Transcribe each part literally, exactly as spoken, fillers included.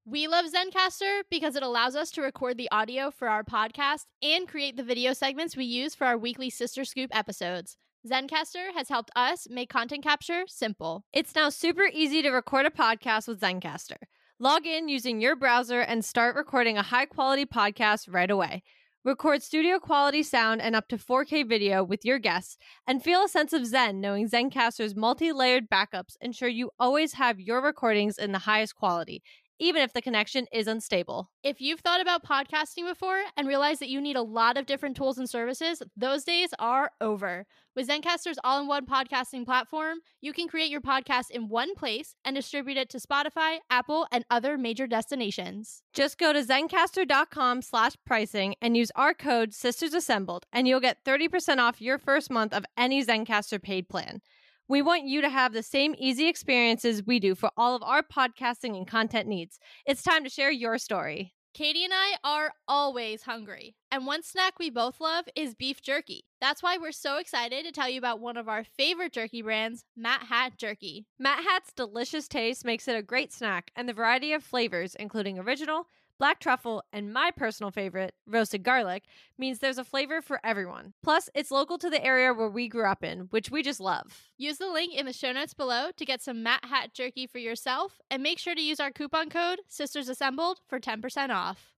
We love Zencastr because it allows us to record the audio for our podcast and create the video segments we use for our weekly Sister Scoop episodes. Zencastr has helped us make content capture simple. It's now super easy to record a podcast with Zencastr. Log in using your browser and start recording a high-quality podcast right away. Record studio-quality sound and up to four K video with your guests, and feel a sense of zen knowing Zencastr's multi-layered backups ensure you always have your recordings in the highest quality, even if the connection is unstable. If you've thought about podcasting before and realized that you need a lot of different tools and services, those days are over. With Zencastr's all-in-one podcasting platform, you can create your podcast in one place and distribute it to Spotify, Apple, and other major destinations. Just go to zencastr.com slash pricing and use our code SistersAssembled, and you'll get thirty percent off your first month of any Zencastr paid plan. We want you to have the same easy experiences we do for all of our podcasting and content needs. It's time to share your story. Katie and I are always hungry, and one snack we both love is beef jerky. That's why we're so excited to tell you about one of our favorite jerky brands, Matt Hatt Jerky. Matt Hatt's delicious taste makes it a great snack, and the variety of flavors, including original, black truffle, and my personal favorite, roasted garlic, means there's a flavor for everyone. Plus, it's local to the area where we grew up in, which we just love. Use the link in the show notes below to get some Matt Hatt Jerky for yourself, and make sure to use our coupon code SistersAssembled for ten percent off.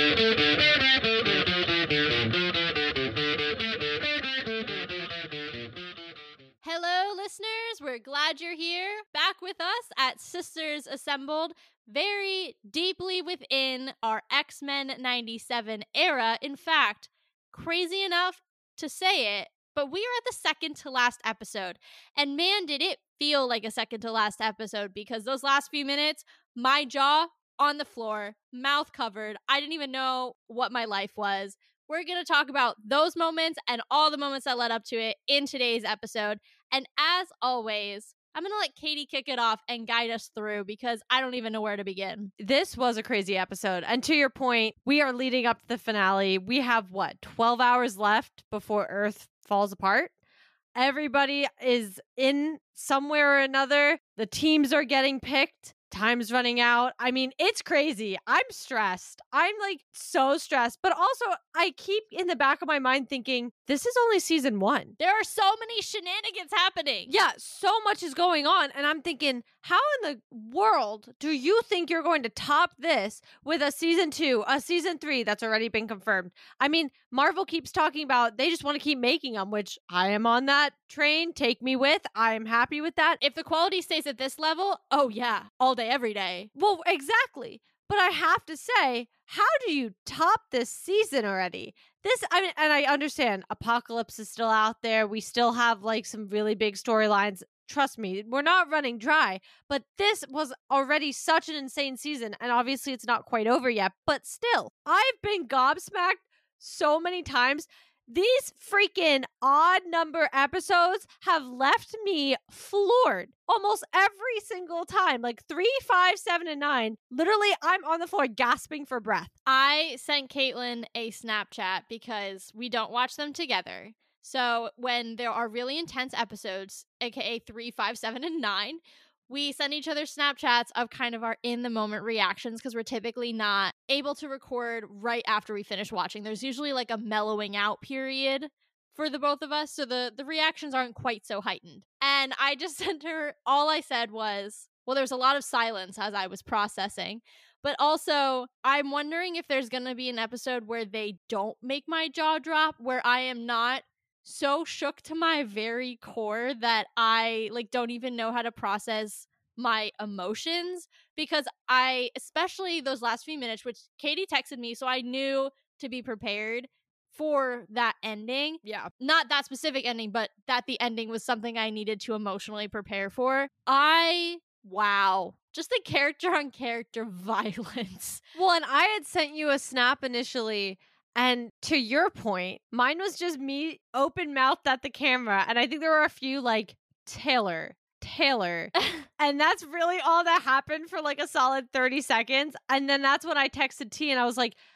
Hello, listeners. We're glad you're here, back with us at Sisters Assembled, very deeply within our X-Men ninety-seven era. In fact, crazy enough to say it, but we are at the second to last episode. And man, did it feel like a second to last episode, because those last few minutes, my jaw on the floor, mouth covered. I didn't even know what my life was. We're going to talk about those moments and all the moments that led up to it in today's episode. And as always, I'm going to let Katie kick it off and guide us through, because I don't even know where to begin. This was a crazy episode. And to your point, we are leading up to the finale. We have, what, twelve hours left before Earth falls apart? Everybody is in somewhere or another. The teams are getting picked. Time's running out. I mean, it's crazy. I'm stressed. I'm like so stressed. But also, I keep in the back of my mind thinking, this is only season one. There are so many shenanigans happening. Yeah, so much is going on. And I'm thinking, how in the world do you think you're going to top this with a season two, a season three that's already been confirmed? I mean, Marvel keeps talking about they just want to keep making them, which I am on that train. Take me with. I am happy with that. If the quality stays at this level, oh yeah, all day, every day. Well, exactly. But I have to say, how do you top this season already? This, I mean, and I understand Apocalypse is still out there. We still have like some really big storylines. Trust me, we're not running dry. But this was already such an insane season. And obviously it's not quite over yet. But still, I've been gobsmacked so many times. These freaking odd number episodes have left me floored almost every single time. Like three, five, seven, and nine. Literally, I'm on the floor gasping for breath. I sent Caitlin a Snapchat because we don't watch them together. So when there are really intense episodes, aka three, five, seven, and nine, we send each other Snapchats of kind of our in-the-moment reactions, because we're typically not able to record right after we finish watching. There's usually like a mellowing out period for the both of us, so the, the reactions aren't quite so heightened. And I just sent her, all I said was, well, there's a lot of silence as I was processing, but also I'm wondering if there's going to be an episode where they don't make my jaw drop, where I am not so shook to my very core that I like don't even know how to process my emotions, because I, especially those last few minutes, which Katie texted me, so I knew to be prepared for that ending. Yeah. Not that specific ending, but that the ending was something I needed to emotionally prepare for. I, wow. Just the character on character violence. Well, and I had sent you a snap initially. And to your point, mine was just me open mouthed at the camera. And I think there were a few like, Taylor, Taylor. And that's really all that happened for like a solid thirty seconds. And then that's when I texted T and I was like,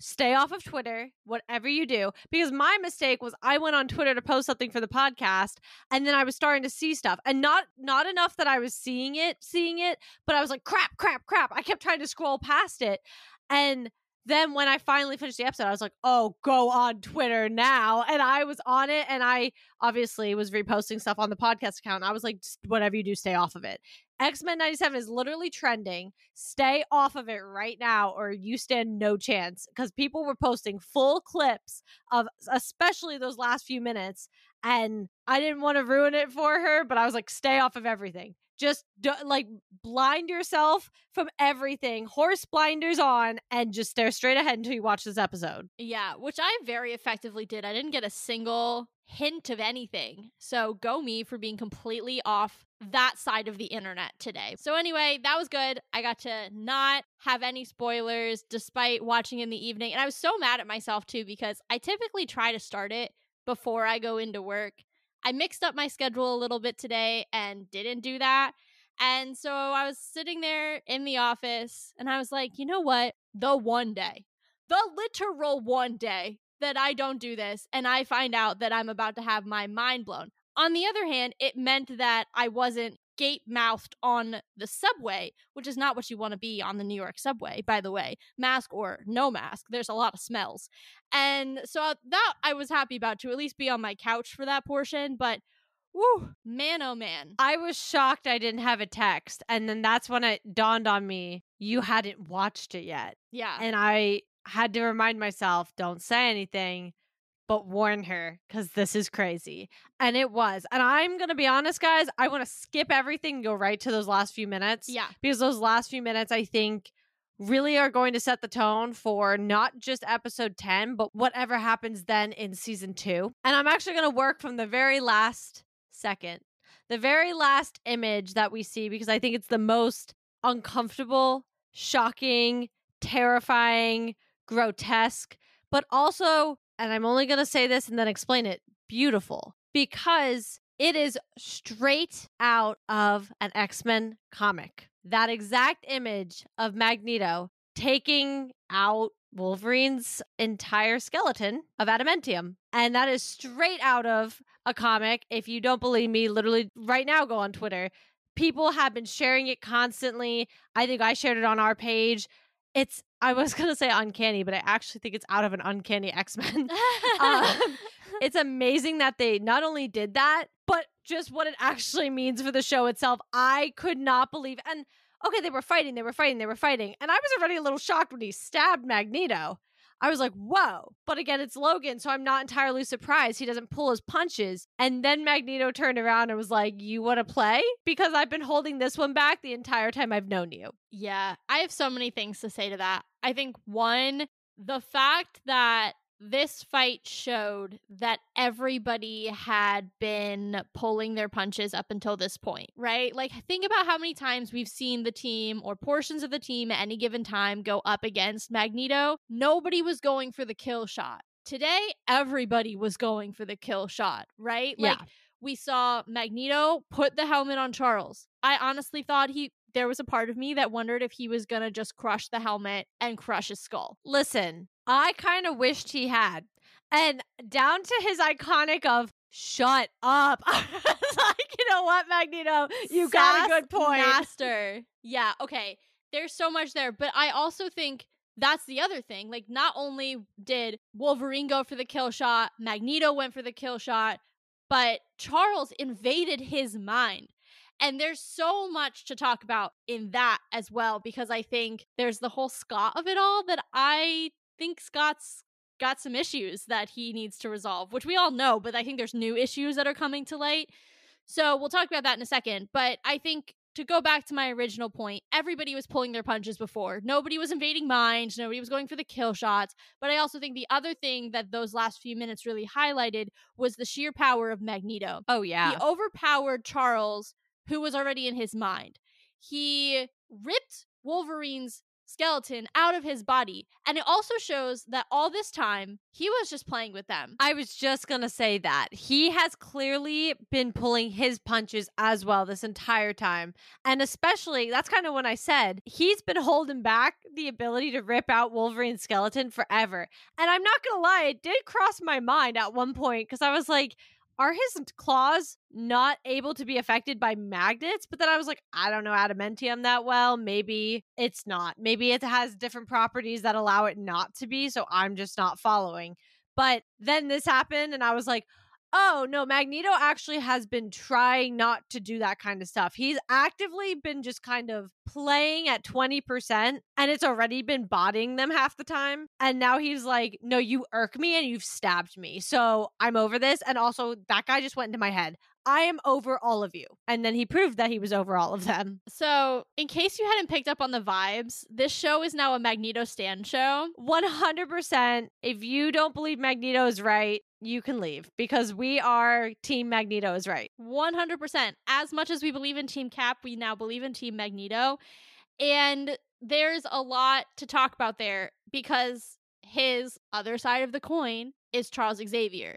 stay off of Twitter, whatever you do. Because my mistake was I went on Twitter to post something for the podcast, and then I was starting to see stuff. And not not enough that I was seeing it, seeing it, but I was like, crap, crap, crap. I kept trying to scroll past it. And then when I finally finished the episode, I was like, oh, go on Twitter now. And I was on it, and I obviously was reposting stuff on the podcast account. And I was like, whatever you do, stay off of it. X-Men ninety-seven is literally trending. Stay off of it right now, or you stand no chance. Because people were posting full clips of especially those last few minutes. And I didn't want to ruin it for her, but I was like, stay off of everything. Just do, like blind yourself from everything, horse blinders on, and just stare straight ahead until you watch this episode. Yeah, which I very effectively did. I didn't get a single hint of anything. So go me for being completely off that side of the internet today. So anyway, that was good. I got to not have any spoilers despite watching in the evening. And I was so mad at myself too, because I typically try to start it before I go into work. I mixed up my schedule a little bit today and didn't do that. And so I was sitting there in the office and I was like, you know what? The one day, the literal one day that I don't do this and I find out that I'm about to have my mind blown. On the other hand, it meant that I wasn't gape-mouthed on the subway, which is not what you want to be on the New York subway, by the way. Mask or no mask, there's a lot of smells. And so that I was happy about, to at least be on my couch for that portion, but woo, man, oh man. I was shocked I didn't have a text, and then that's when it dawned on me, you hadn't watched it yet. Yeah. And I had to remind myself, don't say anything, but warn her, because this is crazy. And it was. And I'm going to be honest, guys, I want to skip everything and go right to those last few minutes. Yeah. Because those last few minutes, I think, really are going to set the tone for not just episode ten, but whatever happens then in season two. And I'm actually going to work from the very last second, the very last image that we see, because I think it's the most uncomfortable, shocking, terrifying, grotesque, but also, and I'm only going to say this and then explain it, beautiful, because it is straight out of an X-Men comic. That exact image of Magneto taking out Wolverine's entire skeleton of adamantium. And that is straight out of a comic. If you don't believe me, literally right now, go on Twitter. People have been sharing it constantly. I think I shared it on our page. It's, I was going to say uncanny, but I actually think it's out of an Uncanny X-Men. um, it's amazing that they not only did that, but just what it actually means for the show itself. I could not believe. And okay, they were fighting, they were fighting, they were fighting. And I was already a little shocked when he stabbed Magneto. I was like, whoa. But again, it's Logan, so I'm not entirely surprised he doesn't pull his punches. And then Magneto turned around and was like, you want to play? Because I've been holding this one back the entire time I've known you. Yeah, I have so many things to say to that. I think, one, the fact that this fight showed that everybody had been pulling their punches up until this point, right? Like, think about how many times we've seen the team or portions of the team at any given time go up against Magneto. Nobody was going for the kill shot. Today, everybody was going for the kill shot, right? Like, Yeah. we saw Magneto put the helmet on Charles. I honestly thought he... there was a part of me that wondered if he was gonna just crush the helmet and crush his skull. Listen, I kind of wished he had. And down to his iconic of, shut up. I was like, you know what, Magneto? You got a good point. Master. Yeah, okay. There's so much there. But I also think that's the other thing. Like, not only did Wolverine go for the kill shot, Magneto went for the kill shot, but Charles invaded his mind. And there's so much to talk about in that as well, because I think there's the whole Scott of it all that I think Scott's got some issues that he needs to resolve, which we all know, but I think there's new issues that are coming to light. So we'll talk about that in a second. But I think, to go back to my original point, everybody was pulling their punches before. Nobody was invading minds. Nobody was going for the kill shots. But I also think the other thing that those last few minutes really highlighted was the sheer power of Magneto. Oh, yeah. He overpowered Charles, who was already in his mind. He ripped Wolverine's skeleton out of his body. And it also shows that all this time, he was just playing with them. I was just going to say that. He has clearly been pulling his punches as well this entire time. And especially, that's kind of when I said, he's been holding back the ability to rip out Wolverine's skeleton forever. And I'm not going to lie, it did cross my mind at one point because I was like, are his claws not able to be affected by magnets? But then I was like, I don't know adamantium that well. Maybe it's not. Maybe it has different properties that allow it not to be. So I'm just not following. But then this happened and I was like, oh no, Magneto actually has been trying not to do that kind of stuff. He's actively been just kind of playing at twenty percent and it's already been bodying them half the time. And now he's like, no, you irk me and you've stabbed me. So I'm over this. And also that guy just went into my head. I am over all of you. And then he proved that he was over all of them. So, in case you hadn't picked up on the vibes, this show is now a Magneto stan show. one hundred percent. If you don't believe Magneto is right, you can leave because we are Team Magneto is right. one hundred percent. As much as we believe in Team Cap, we now believe in Team Magneto. And there's a lot to talk about there because his other side of the coin is Charles Xavier.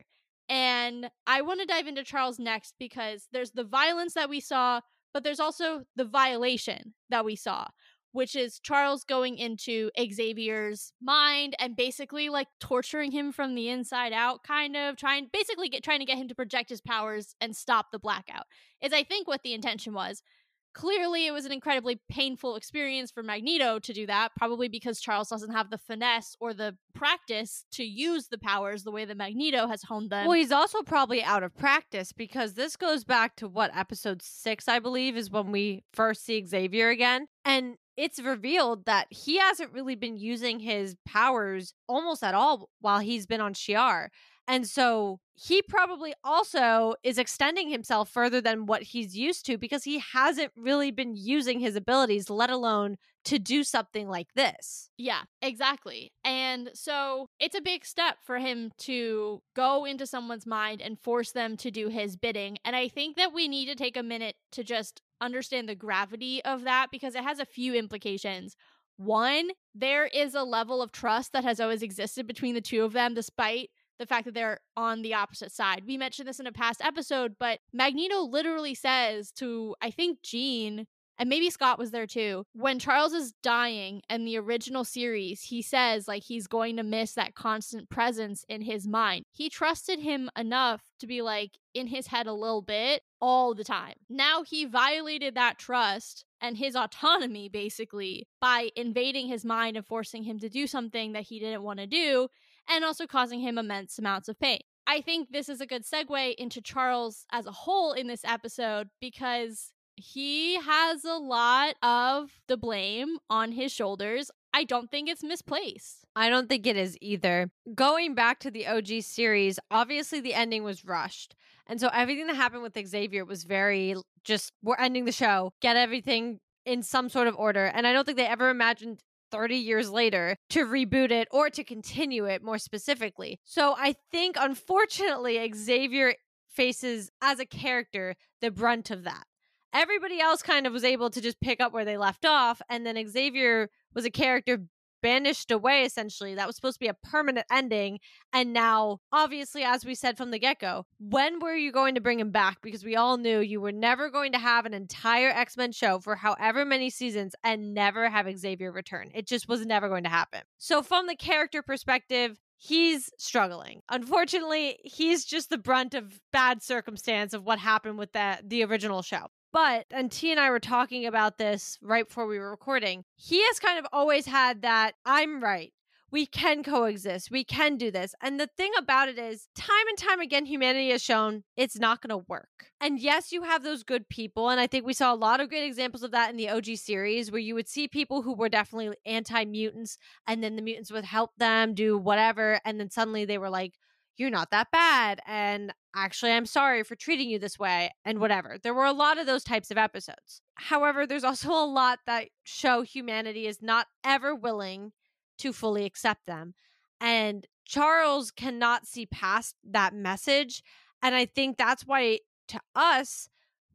And I want to dive into Charles next because there's the violence that we saw, but there's also the violation that we saw, which is Charles going into Xavier's mind and basically like torturing him from the inside out, kind of trying, basically get, trying to get him to project his powers and stop the blackout, is I think what the intention was. Clearly, it was an incredibly painful experience for Magneto to do that, probably because Charles doesn't have the finesse or the practice to use the powers the way that Magneto has honed them. Well, he's also probably out of practice because this goes back to what, episode six, I believe, is when we first see Xavier again. And it's revealed that he hasn't really been using his powers almost at all while he's been on Shi'ar. And so he probably also is extending himself further than what he's used to because he hasn't really been using his abilities, let alone to do something like this. Yeah, exactly. And so it's a big step for him to go into someone's mind and force them to do his bidding. And I think that we need to take a minute to just understand the gravity of that because it has a few implications. One, there is a level of trust that has always existed between the two of them, despite the fact that they're on the opposite side. We mentioned this in a past episode, but Magneto literally says to, I think, Jean, and maybe Scott was there too, when Charles is dying in the original series, he says like he's going to miss that constant presence in his mind. He trusted him enough to be like in his head a little bit all the time. Now he violated that trust and his autonomy basically by invading his mind and forcing him to do something that he didn't want to do, and also causing him immense amounts of pain. I think this is a good segue into Charles as a whole in this episode because he has a lot of the blame on his shoulders. I don't think it's misplaced. I don't think it is either. Going back to the O G series, obviously the ending was rushed. And so everything that happened with Xavier was very just, we're ending the show, get everything in some sort of order. And I don't think they ever imagined thirty years later to reboot it or to continue it more specifically. So I think, unfortunately, Xavier faces, as a character, the brunt of that. Everybody else kind of was able to just pick up where they left off, and then Xavier was a character banished away, essentially. That was supposed to be a permanent ending, and now, obviously, as we said from the get-go, when were you going to bring him back? Because we all knew you were never going to have an entire X-Men show for however many seasons and never have Xavier return. It just was never going to happen. So from the character perspective, he's struggling. Unfortunately, he's just the brunt of bad circumstance of what happened with that the original show. But, and T and I were talking about this right before we were recording, he has kind of always had that, I'm right. We can coexist. We can do this. And the thing about it is, time and time again, humanity has shown it's not going to work. And yes, you have those good people. And I think we saw a lot of great examples of that in the O G series, where you would see people who were definitely anti-mutants, and then the mutants would help them do whatever. And then suddenly they were like, you're not that bad. And actually, I'm sorry for treating you this way and whatever. There were a lot of those types of episodes. However, there's also a lot that show humanity is not ever willing to fully accept them. And Charles cannot see past that message. And I think that's why, to us,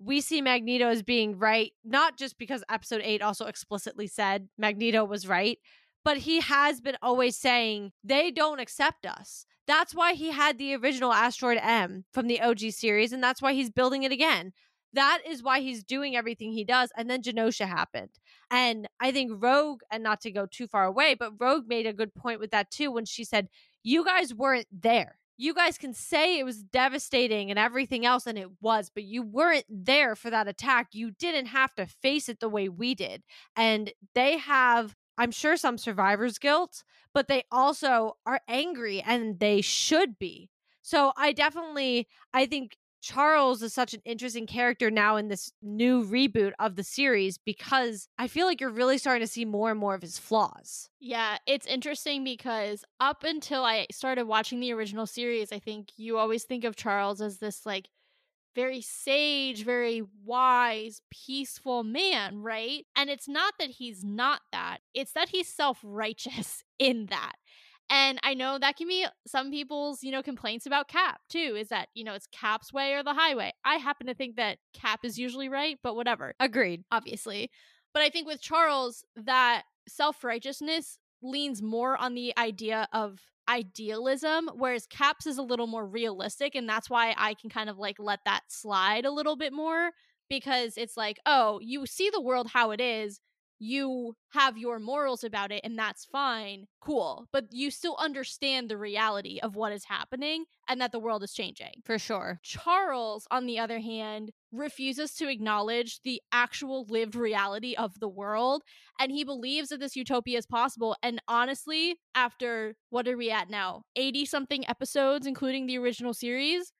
we see Magneto as being right, not just because episode eight also explicitly said Magneto was right, but he has been always saying they don't accept us. That's why he had the original Asteroid M from the O G series, and that's why he's building it again. That is why he's doing everything he does. And then Genosha happened. And I think Rogue, and not to go too far away, but Rogue made a good point with that too when she said, you guys weren't there. You guys can say it was devastating and everything else, and it was, but you weren't there for that attack. You didn't have to face it the way we did. And they have, I'm sure, some survivor's guilt, but they also are angry, and they should be. So I definitely, I think Charles is such an interesting character now in this new reboot of the series, because I feel like you're really starting to see more and more of his flaws. Yeah, it's interesting because up until I started watching the original series, I think you always think of Charles as this like very sage, very wise, peaceful man, right? And it's not that he's not that. It's that he's self-righteous in that. And I know that can be some people's, you know, complaints about Cap too, is that, you know, it's Cap's way or the highway. I happen to think that Cap is usually right, but whatever. Agreed. Obviously. But I think with Charles, that self-righteousness leans more on the idea of idealism, whereas Cap's is a little more realistic. And that's why I can kind of like let that slide a little bit more, because it's like, oh, you see the world how it is. You have your morals about it, and that's fine. Cool. But you still understand the reality of what is happening and that the world is changing. For sure. Charles, on the other hand, refuses to acknowledge the actual lived reality of the world, and he believes that this utopia is possible. And honestly, after, what are we at now? eighty-something episodes, including the original series,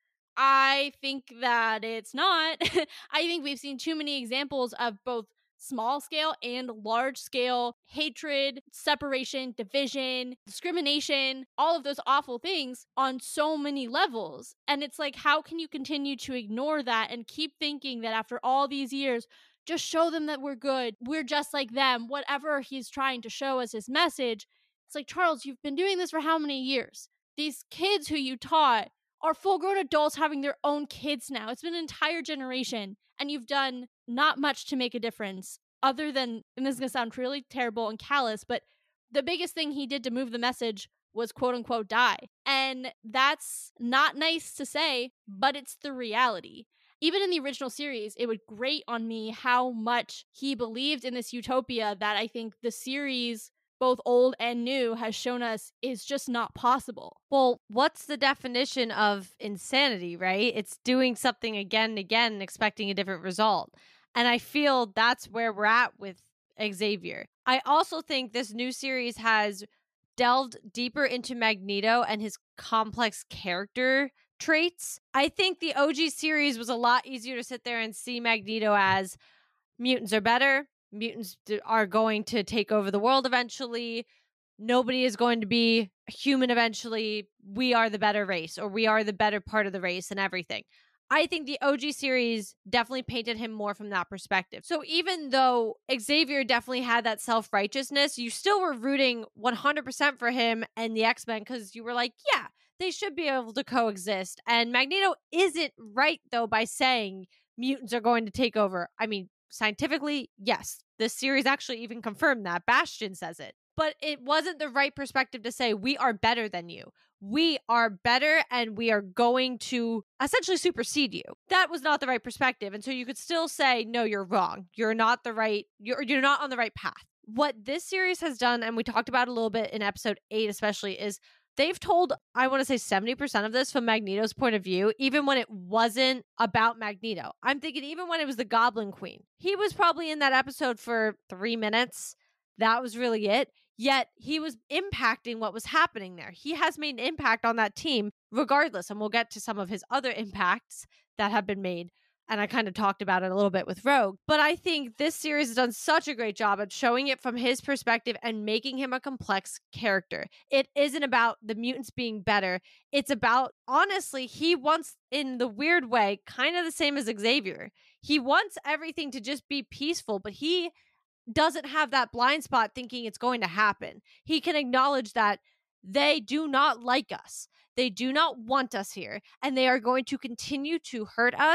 I think that it's not. I think we've seen too many examples of both small scale and large scale hatred, separation, division, discrimination, all of those awful things on so many levels. And it's like, how can you continue to ignore that and keep thinking that after all these years, just show them that we're good, we're just like them, whatever he's trying to show as his message. It's like, Charles, you've been doing this for how many years? These kids who you taught are full-grown adults having their own kids now. It's been an entire generation, and you've done not much to make a difference other than, and this is going to sound really terrible and callous, but the biggest thing he did to move the message was quote unquote die. And that's not nice to say, but it's the reality. Even in the original series, it would grate on me how much he believed in this utopia that I think the series, both old and new, has shown us is just not possible. Well, what's the definition of insanity, right? It's doing something again and again and expecting a different result. And I feel that's where we're at with Xavier. I also think this new series has delved deeper into Magneto and his complex character traits. I think the O G series was a lot easier to sit there and see Magneto as mutants are better. Mutants are going to take over the world eventually. Nobody is going to be human eventually. We are the better race, or we are the better part of the race and everything. I think the O G series definitely painted him more from that perspective. So even though Xavier definitely had that self-righteousness, you still were rooting one hundred percent for him and the X-Men, because you were like, yeah, they should be able to coexist. And Magneto isn't right, though, by saying mutants are going to take over. I mean, scientifically, yes. This series actually even confirmed that. Bastion says it. But it wasn't the right perspective to say, we are better than you. We are better, and we are going to essentially supersede you. That was not the right perspective. And so you could still say, no, you're wrong. You're not the right, you're, you're not on the right path. What this series has done, and we talked about a little bit in episode eight especially, is they've told, I want to say seventy percent of this from Magneto's point of view, even when it wasn't about Magneto. I'm thinking even when it was the Goblin Queen. He was probably in that episode for three minutes. That was really it. Yet he was impacting what was happening there. He has made an impact on that team regardless. And we'll get to some of his other impacts that have been made. And I kind of talked about it a little bit with Rogue. But I think this series has done such a great job at showing it from his perspective and making him a complex character. It isn't about the mutants being better. It's about, honestly, he wants, in the weird way, kind of the same as Xavier. He wants everything to just be peaceful, but he doesn't have that blind spot thinking it's going to happen. He can acknowledge that they do not like us. They do not want us here, and they are going to continue to hurt us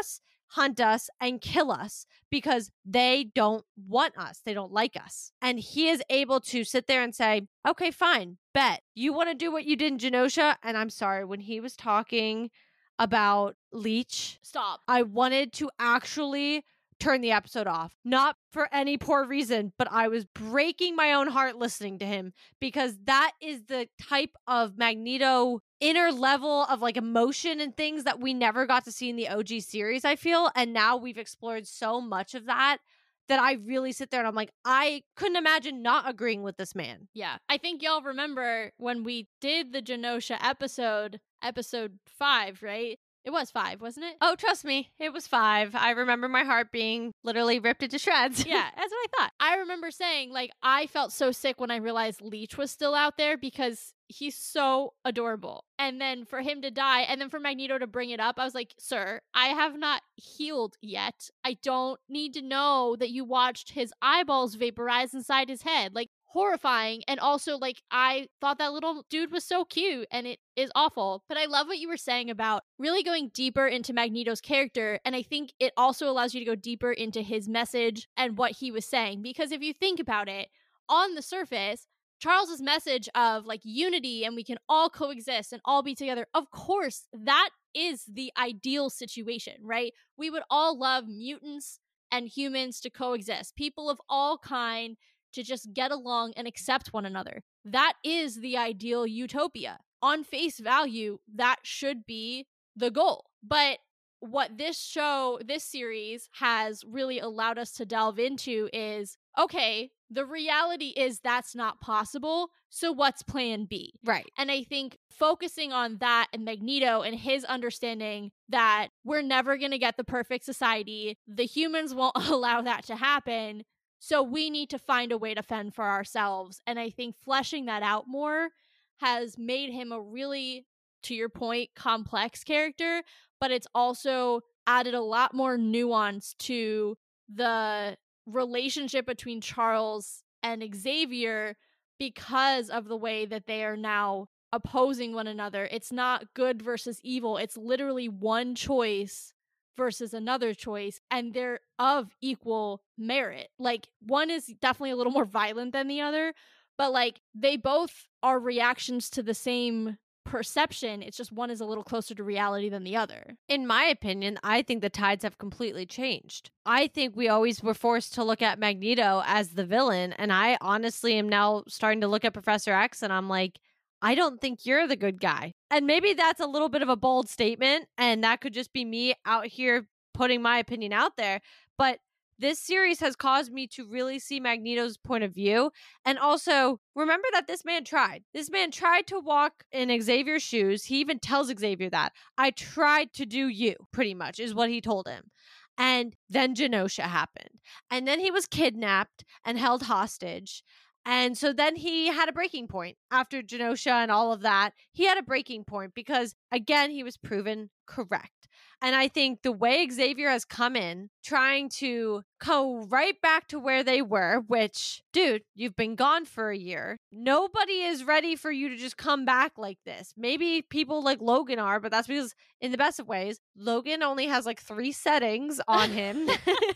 hunt us and kill us because they don't want us. They don't like us. And he is able to sit there and say, okay, fine, bet. You want to do what you did in Genosha? And I'm sorry, when he was talking about Leech, Stop. I wanted to actually turn the episode off. Not for any poor reason, but I was breaking my own heart listening to him because that is the type of Magneto inner level of like emotion and things that we never got to see in the O G series, I feel. And now we've explored so much of that that I really sit there and I'm like, I couldn't imagine not agreeing with this man. Yeah. I think y'all remember when we did the Genosha episode, episode five, right? It was five, wasn't it? Oh, trust me, it was five. I remember my heart being literally ripped into shreds. Yeah, that's what I thought. I remember saying, like, I felt so sick when I realized Leech was still out there because he's so adorable. And then for him to die, and then for Magneto to bring it up, I was like, sir, I have not healed yet. I don't need to know that you watched his eyeballs vaporize inside his head. Like, horrifying. And also, like, I thought that little dude was so cute, and it is awful. But I love what you were saying about really going deeper into Magneto's character, and I think it also allows you to go deeper into his message and what he was saying, because if you think about it, on the surface, Charles's message of like unity and we can all coexist and all be together, of course, that is the ideal situation, right? We would all love mutants and humans to coexist, people of all kind to just get along and accept one another. That is the ideal utopia. On face value, that should be the goal. But what this show, this series has really allowed us to delve into is, okay, the reality is that's not possible. So what's plan B? Right. And I think focusing on that and Magneto and his understanding that we're never going to get the perfect society, the humans won't allow that to happen. So we need to find a way to fend for ourselves. And I think fleshing that out more has made him a really, to your point, complex character, but it's also added a lot more nuance to the relationship between Charles and Xavier because of the way that they are now opposing one another. It's not good versus evil. It's literally one choice versus another choice, and they're of equal merit. Like, one is definitely a little more violent than the other, but like they both are reactions to the same perception. It's just one is a little closer to reality than the other. In my opinion, I think the tides have completely changed. I think we always were forced to look at Magneto as the villain, and I honestly am now starting to look at Professor X and I'm like, I don't think you're the good guy. And maybe that's a little bit of a bold statement, and that could just be me out here putting my opinion out there, but this series has caused me to really see Magneto's point of view. And also, remember that this man tried. This man tried to walk in Xavier's shoes. He even tells Xavier that. I tried to do you, pretty much, is what he told him. And then Genosha happened. And then he was kidnapped and held hostage. And so then he had a breaking point. After Genosha and all of that, he had a breaking point because, again, he was proven correct. And I think the way Xavier has come in, trying to go right back to where they were, which, dude, you've been gone for a year. Nobody is ready for you to just come back like this. Maybe people like Logan are, but that's because in the best of ways, Logan only has like three settings on him.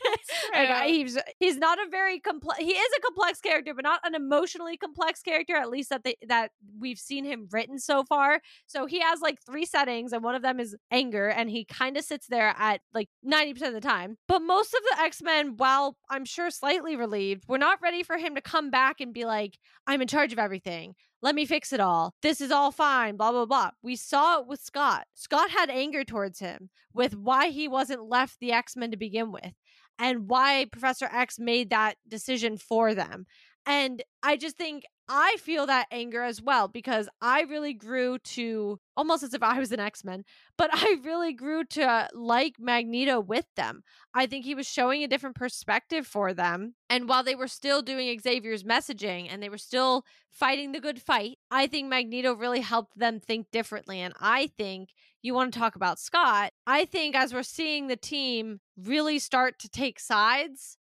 Like, he's, he's not a very complex, he is a complex character, but not an emotionally complex character, at least that they, that we've seen him written so far. So he has like three settings, and one of them is anger, and he kind of sits there at like ninety percent of the time. But most of the X-Men, while I'm sure slightly relieved, we're not ready for him to come back and be like, I'm in charge of everything. Let me fix it all. This is all fine, blah, blah, blah. We saw it with Scott. Scott had anger towards him with why he wasn't left the X-Men to begin with, and why Professor X made that decision for them. And I just think I feel that anger as well, because I really grew to, almost as if I was an X-Men, but I really grew to like Magneto with them. I think he was showing a different perspective for them. And while they were still doing Xavier's messaging and they were still fighting the good fight, I think Magneto really helped them think differently. And I think, you want to talk about Scott, I think as we're seeing the team really start to take sides,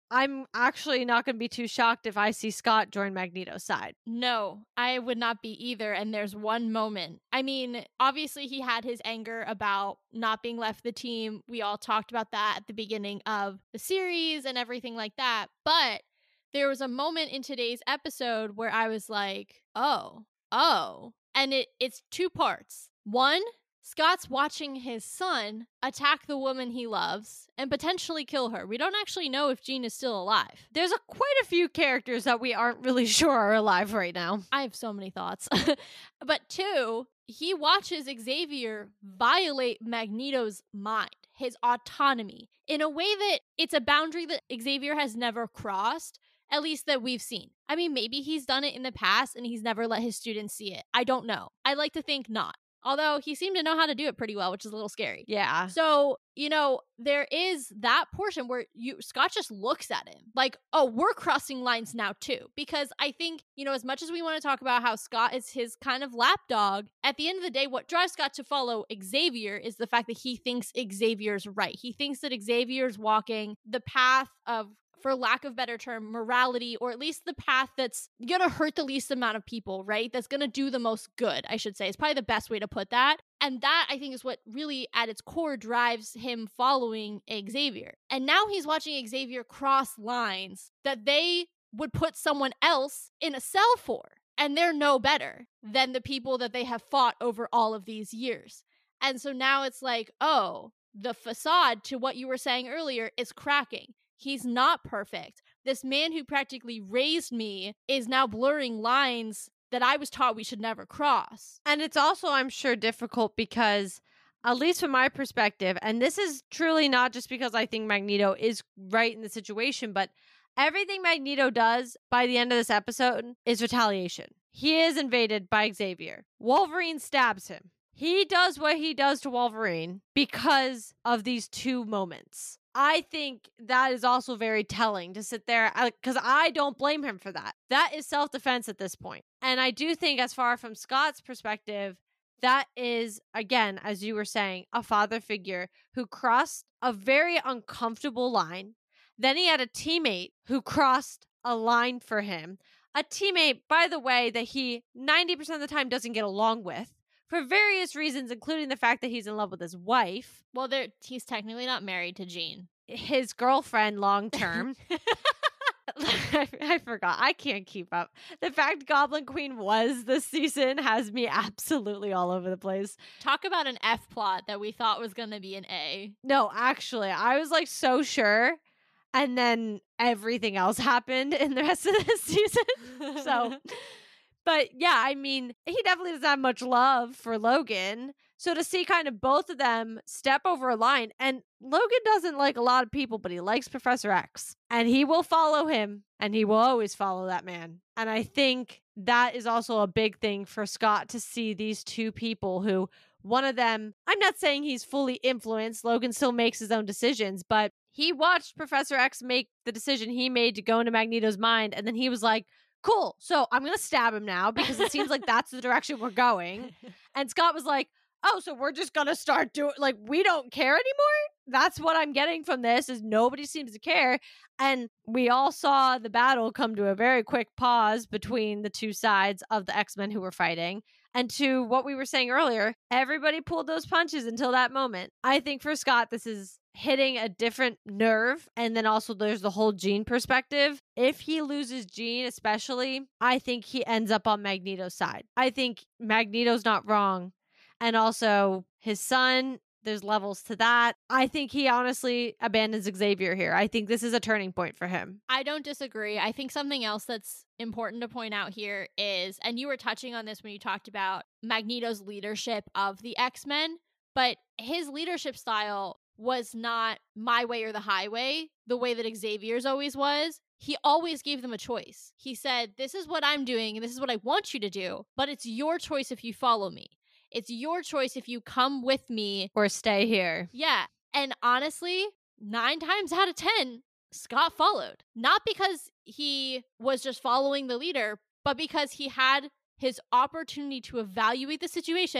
I'm actually not going to be too shocked if I see Scott join Magneto's side. No, I would not be either. And there's one moment. I mean, obviously he had his anger about not being left the team. We all talked about that at the beginning of the series and everything like that. But there was a moment in today's episode where I was like, oh, oh. And it it's two parts. One, Scott's watching his son attack the woman he loves and potentially kill her. We don't actually know if Jean is still alive. There's a, quite a few characters that we aren't really sure are alive right now. I have so many thoughts. But two, he watches Xavier violate Magneto's mind, his autonomy, in a way that it's a boundary that Xavier has never crossed, at least that we've seen. I mean, maybe he's done it in the past and he's never let his students see it. I don't know. I like to think not. Although he seemed to know how to do it pretty well, which is a little scary. Yeah. So, you know, there is that portion where you Scott just looks at him like, oh, we're crossing lines now too. Because I think, you know, as much as we want to talk about how Scott is his kind of lapdog, at the end of the day, what drives Scott to follow Xavier is the fact that he thinks Xavier's right. He thinks that Xavier's walking the path of, for lack of better term, morality, or at least the path that's gonna hurt the least amount of people, right? That's gonna do the most good, I should say. It's probably the best way to put that. And that, I think, is what really, at its core, drives him following Xavier. And now he's watching Xavier cross lines that they would put someone else in a cell for. And they're no better than the people that they have fought over all of these years. And so now it's like, oh, the facade to what you were saying earlier is cracking. He's not perfect. This man who practically raised me is now blurring lines that I was taught we should never cross. And it's also, I'm sure, difficult because, at least from my perspective, and this is truly not just because I think Magneto is right in the situation, but everything Magneto does by the end of this episode is retaliation. He is invaded by Xavier. Wolverine stabs him. He does what he does to Wolverine because of these two moments. I think that is also very telling to sit there, because I don't blame him for that. That is self-defense at this point. And I do think, as far from Scott's perspective, that is, again, as you were saying, a father figure who crossed a very uncomfortable line. Then he had a teammate who crossed a line for him. A teammate, by the way, that he ninety percent of the time doesn't get along with, for various reasons, including the fact that he's in love with his wife. Well, there he's technically not married to Jean. His girlfriend long term. I, I forgot. I can't keep up. The fact Goblin Queen was this season has me absolutely all over the place. Talk about an F plot that we thought was going to be an A. No, actually, I was like so sure. And then everything else happened in the rest of this season. So... But yeah, I mean, he definitely doesn't have much love for Logan. So to see kind of both of them step over a line, and Logan doesn't like a lot of people, but he likes Professor X. And he will follow him, and he will always follow that man. And I think that is also a big thing for Scott to see these two people who, one of them, I'm not saying he's fully influenced. Logan still makes his own decisions, but he watched Professor X make the decision he made to go into Magneto's mind, and then he was like, cool, so I'm going to stab him now because it seems like that's the direction we're going. And Scott was like, oh, so we're just going to start doing, like, we don't care anymore? That's what I'm getting from this, is nobody seems to care. And we all saw the battle come to a very quick pause between the two sides of the X-Men who were fighting. And to what we were saying earlier, everybody pulled those punches until that moment. I think for Scott, this is hitting a different nerve. And then also there's the whole Jean perspective. If he loses Jean, especially, I think he ends up on Magneto's side. I think Magneto's not wrong. And also his son, there's levels to that. I think he honestly abandons Xavier here. I think this is a turning point for him. I don't disagree. I think something else that's important to point out here is, and you were touching on this when you talked about Magneto's leadership of the X-Men, but his leadership style was not my way or the highway, the way that Xavier's always was. He always gave them a choice. He said, this is what I'm doing and this is what I want you to do, but it's your choice if you follow me. It's your choice if you come with me or stay here. Yeah. And honestly, nine times out of ten, Scott followed. Not because he was just following the leader, but because he had his opportunity to evaluate the situation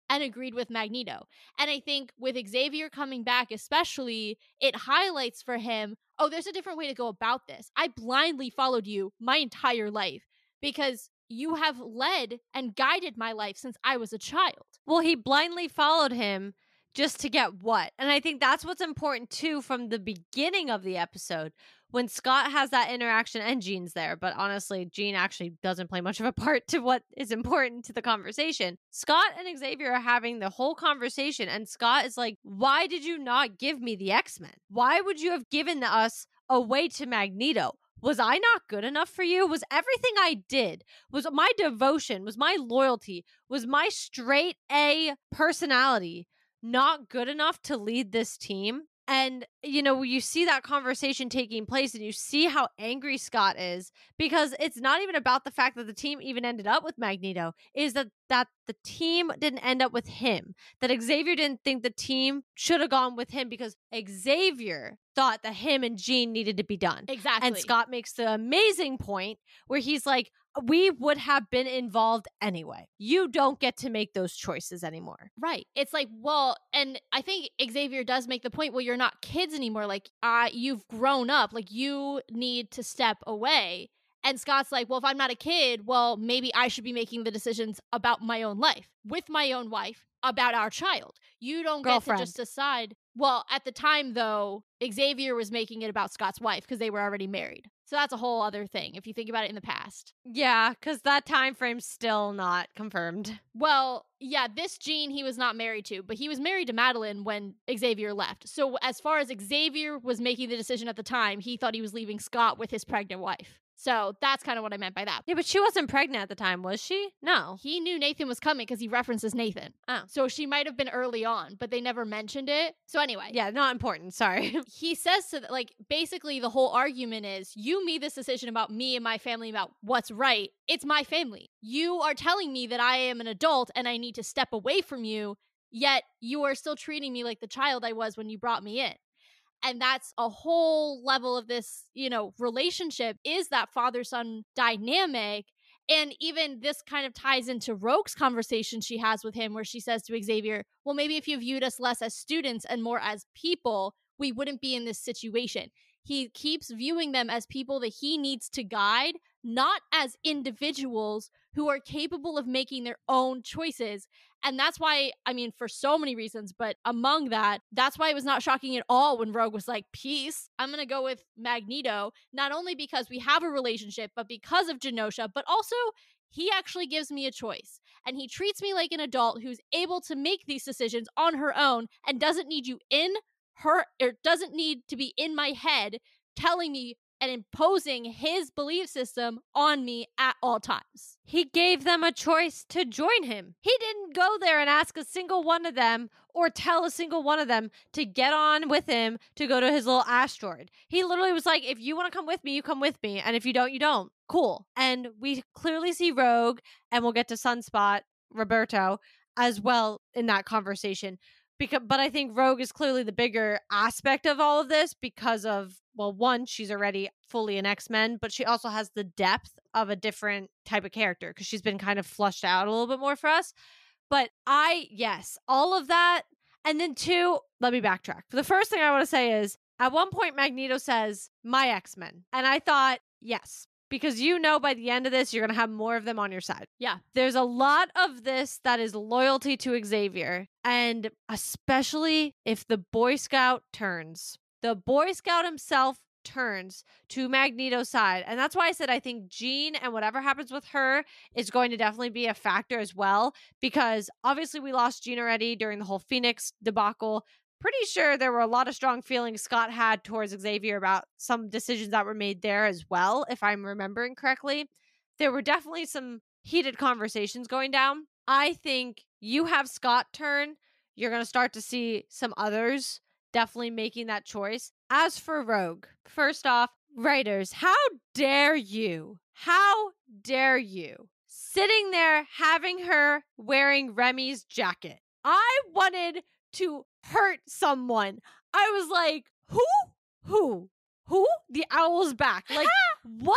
and agreed with Magneto. And I think with Xavier coming back especially, it highlights for him, oh, there's a different way to go about this. I blindly followed you my entire life because you have led and guided my life since I was a child. Well, he blindly followed him just to get what? And I think that's what's important too from the beginning of the episode when Scott has that interaction and Jean's there. But honestly, Jean actually doesn't play much of a part to what is important to the conversation. Scott and Xavier are having the whole conversation and Scott is like, why did you not give me the X-Men? Why would you have given us away to Magneto? Was I not good enough for you? Was everything I did, was my devotion, was my loyalty, was my straight A personality not good enough to lead this team? And, you know, you see that conversation taking place and you see how angry Scott is because it's not even about the fact that the team even ended up with Magneto, is that, that the team didn't end up with him, that Xavier didn't think the team should have gone with him because Xavier thought that him and Jean needed to be done. Exactly. And Scott makes the amazing point where he's like, we would have been involved anyway. You don't get to make those choices anymore. Right. It's like, well, and I think Xavier does make the point, well, you're not kids anymore. Like, uh, you've grown up. Like, you need to step away. And Scott's like, well, if I'm not a kid, well, maybe I should be making the decisions about my own life with my own wife, about our child. You don't Girlfriend. get to just decide. Well, at the time, though, Xavier was making it about Scott's wife because they were already married. So that's a whole other thing if you think about it in the past. Yeah, because that time frame's still not confirmed. Well, yeah, this Jean he was not married to, but he was married to Madeline when Xavier left. So as far as Xavier was making the decision at the time, he thought he was leaving Scott with his pregnant wife. So that's kind of what I meant by that. Yeah, but she wasn't pregnant at the time, was she? No. He knew Nathan was coming because he references Nathan. Oh. So she might have been early on, but they never mentioned it. So anyway. Yeah, not important. Sorry. He says to, like, basically the whole argument is, you made this decision about me and my family about what's right. It's my family. You are telling me that I am an adult and I need to step away from you, yet you are still treating me like the child I was when you brought me in. And that's a whole level of this, you know, relationship, is that father-son dynamic. And even this kind of ties into Rogue's conversation she has with him, where she says to Xavier, well, maybe if you viewed us less as students and more as people, we wouldn't be in this situation. He keeps viewing them as people that he needs to guide, not as individuals who are capable of making their own choices. And that's why, I mean, for so many reasons, but among that, that's why it was not shocking at all when Rogue was like, peace, I'm going to go with Magneto, not only because we have a relationship, but because of Genosha, but also he actually gives me a choice. And he treats me like an adult who's able to make these decisions on her own and doesn't need you in her, or doesn't need to be in my head telling me and imposing his belief system on me at all times. He gave them a choice to join him. He didn't go there and ask a single one of them or tell a single one of them to get on with him to go to his little asteroid. He literally was like, if you want to come with me, you come with me. And if you don't, you don't. Cool. And we clearly see Rogue, and we'll get to Sunspot, Roberto, as well in that conversation. Because, but I think Rogue is clearly the bigger aspect of all of this because of, well, one, she's already fully an X-Men, but she also has the depth of a different type of character because she's been kind of flushed out a little bit more for us. But I, yes, all of that. And then two, let me backtrack. The first thing I want to say is, at one point, Magneto says, my X-Men. And I thought, yes, because you know by the end of this, you're going to have more of them on your side. Yeah. There's a lot of this that is loyalty to Xavier. And especially if the Boy Scout turns. The Boy Scout himself turns to Magneto's side. And that's why I said I think Jean and whatever happens with her is going to definitely be a factor as well. Because obviously we lost Jean already during the whole Phoenix debacle. Pretty sure there were a lot of strong feelings Scott had towards Xavier about some decisions that were made there as well, if I'm remembering correctly. There were definitely some heated conversations going down. I think you have Scott turn, you're going to start to see some others definitely making that choice. As for Rogue, first off, writers, how dare you? How dare you? Sitting there having her wearing Remy's jacket. I wanted to hurt someone. I was like, who? Who? Who? The owl's back. Like, what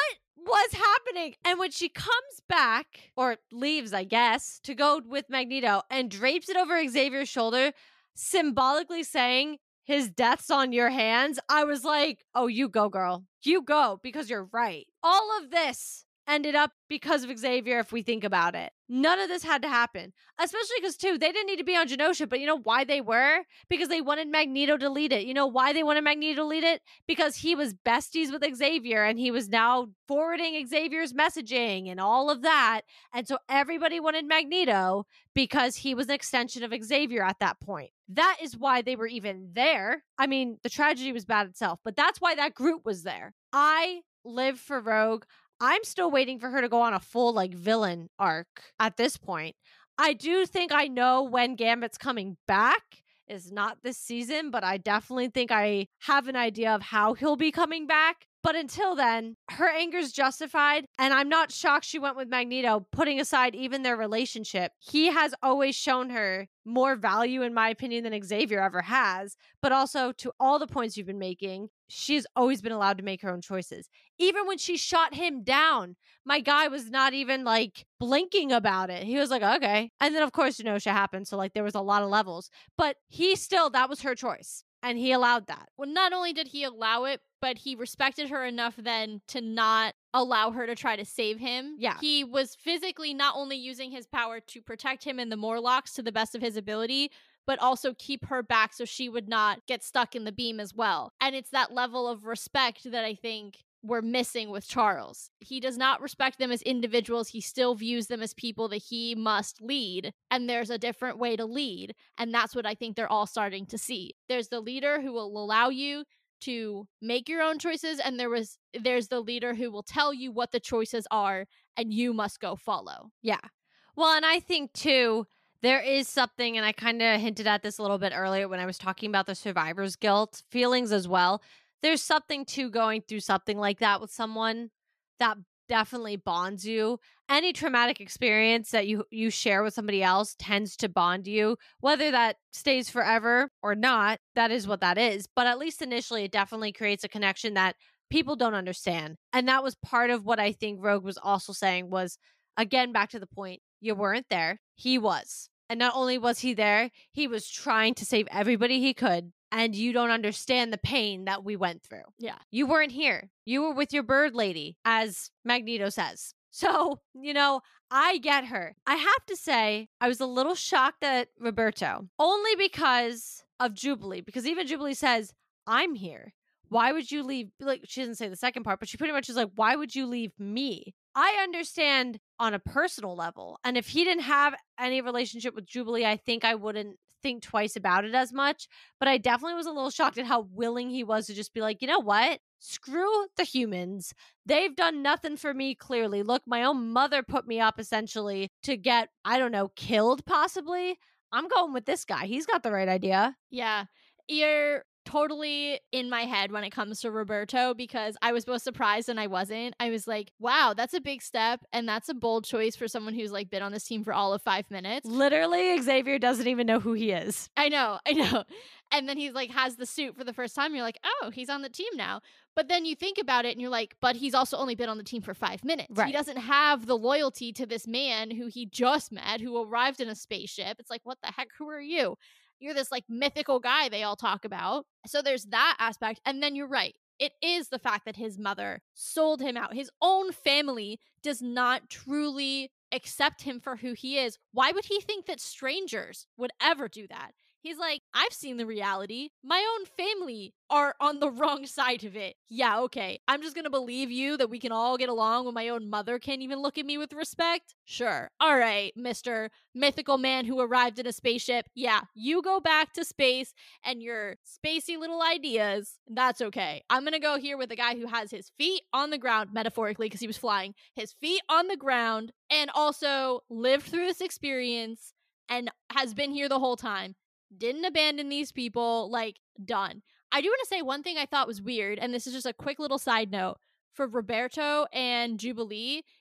was happening? And when she comes back, or leaves, I guess, to go with Magneto and drapes it over Xavier's shoulder, symbolically saying, his death's on your hands, I was like, oh, you go, girl. You go, because you're right. All of this ended up because of Xavier, if we think about it. None of this had to happen. Especially because, too, they didn't need to be on Genosha, but you know why they were? Because they wanted Magneto to lead it. You know why they wanted Magneto to lead it? Because he was besties with Xavier, and he was now forwarding Xavier's messaging and all of that. And so everybody wanted Magneto because he was an extension of Xavier at that point. That is why they were even there. I mean, the tragedy was bad itself, but that's why that group was there. I live for Rogue. I'm still waiting for her to go on a full, like, villain arc at this point. I do think I know when Gambit's coming back. It's not this season, but I definitely think I have an idea of how he'll be coming back. But until then, her anger's justified, and I'm not shocked she went with Magneto, putting aside even their relationship. He has always shown her more value, in my opinion, than Xavier ever has. But also, to all the points you've been making, she's always been allowed to make her own choices. Even when she shot him down, my guy was not even, like, blinking about it. He was like, okay. And then, of course, Genosha happened, so, like, there was a lot of levels. But he still, that was her choice. And he allowed that. Well, not only did he allow it, but he respected her enough then to not allow her to try to save him. Yeah. He was physically not only using his power to protect him and the Morlocks to the best of his ability, but also keep her back so she would not get stuck in the beam as well. And it's that level of respect that I think we're missing with Charles. He does not respect them as individuals. He still views them as people that he must lead. And there's a different way to lead. And that's what I think they're all starting to see. There's the leader who will allow you to make your own choices, and there was there's the leader who will tell you what the choices are, and you must go follow. Yeah. Well, and I think, too, there is something, and I kind of hinted at this a little bit earlier when I was talking about the survivor's guilt feelings as well. There's something to going through something like that with someone that definitely bonds you. Any traumatic experience that you you share with somebody else tends to bond you, whether that stays forever or not. That is what that is. But at least initially, it definitely creates a connection that people don't understand. And that was part of what I think Rogue was also saying was, again, back to the point, you weren't there. He was. And not only was he there, he was trying to save everybody he could. And you don't understand the pain that we went through. Yeah. You weren't here. You were with your bird lady, as Magneto says. So, you know, I get her. I have to say, I was a little shocked at Roberto, only because of Jubilee, because even Jubilee says, I'm here. Why would you leave? Like, she doesn't say the second part, but she pretty much is like, why would you leave me? I understand on a personal level. And if he didn't have any relationship with Jubilee, I think I wouldn't think twice about it as much. But I definitely was a little shocked at how willing he was to just be like, you know what? Screw the humans. They've done nothing for me, clearly. Look, my own mother put me up essentially to get, I don't know, killed possibly. I'm going with this guy. He's got the right idea. Yeah. You're totally in my head when it comes to Roberto, because I was both surprised and I wasn't. I was like, wow, that's a big step, and that's a bold choice for someone who's like been on this team for all of five minutes. Literally, Xavier doesn't even know who he is. I know, I know. And then he's like has the suit for the first time. You're like, oh, he's on the team now. But then you think about it and you're like, but he's also only been on the team for five minutes. Right. He doesn't have the loyalty to this man who he just met, who arrived in a spaceship. It's like, what the heck? Who are you? You're this like mythical guy they all talk about. So there's that aspect. And then you're right. It is the fact that his mother sold him out. His own family does not truly accept him for who he is. Why would he think that strangers would ever do that? He's like, I've seen the reality. My own family are on the wrong side of it. Yeah, okay. I'm just gonna believe you that we can all get along when my own mother can't even look at me with respect? Sure. All right, Mister Mythical Man who arrived in a spaceship. Yeah, you go back to space and your spacey little ideas. That's okay. I'm gonna go here with a guy who has his feet on the ground, metaphorically, because he was flying, his feet on the ground, and also lived through this experience and has been here the whole time. Didn't abandon these people, like, done. I do want to say one thing I thought was weird, and this is just a quick little side note. For Roberto and Jubilee,